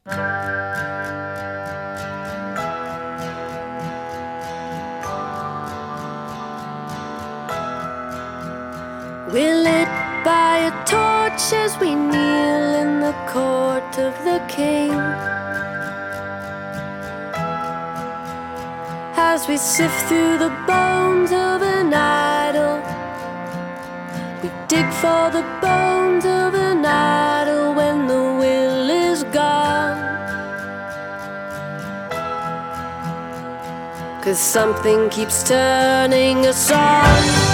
We're lit by a torch as we kneel in the court of the king. As we sift through the bones of an idol, we dig for the bones of an idol when the will is gone. 'Cause something keeps turning us on.